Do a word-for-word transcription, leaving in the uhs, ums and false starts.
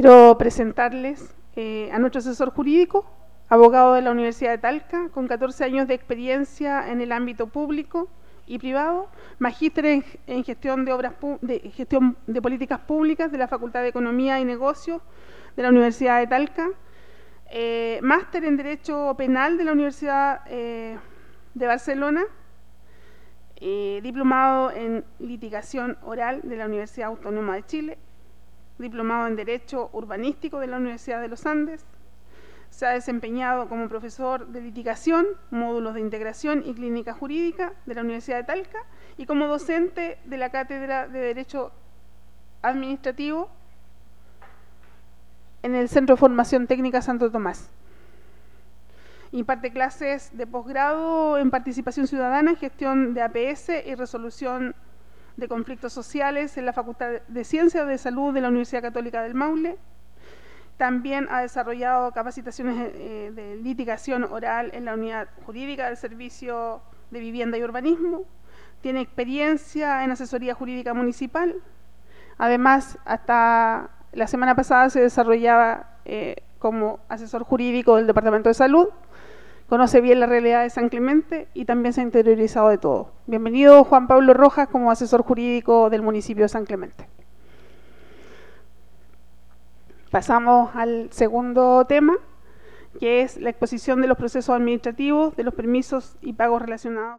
Quiero presentarles eh, a nuestro asesor jurídico, abogado de la Universidad de Talca, con catorce años de experiencia en el ámbito público y privado, magíster en, en gestión de obras de gestión de políticas públicas de la Facultad de Economía y Negocios de la Universidad de Talca, eh, máster en Derecho Penal de la Universidad eh, de Barcelona, eh, diplomado en Litigación Oral de la Universidad Autónoma de Chile, diplomado en Derecho Urbanístico de la Universidad de los Andes. Se ha desempeñado como profesor de litigación, módulos de integración y clínica jurídica de la Universidad de Talca y como docente de la Cátedra de Derecho Administrativo en el Centro de Formación Técnica Santo Tomás. Imparte clases de posgrado en participación ciudadana, gestión de A P S y resolución de conflictos sociales en la Facultad de Ciencias de Salud de la Universidad Católica del Maule. También ha desarrollado capacitaciones eh, de litigación oral en la Unidad Jurídica del Servicio de Vivienda y Urbanismo. Tiene experiencia en asesoría jurídica municipal. Además, hasta la semana pasada se desarrollaba eh, como asesor jurídico del Departamento de Salud. Conoce bien la realidad de San Clemente y también se ha interiorizado de todo. Bienvenido Juan Pablo Rojas como asesor jurídico del municipio de San Clemente. Pasamos al segundo tema, que es la exposición de los procesos administrativos, de los permisos y pagos relacionados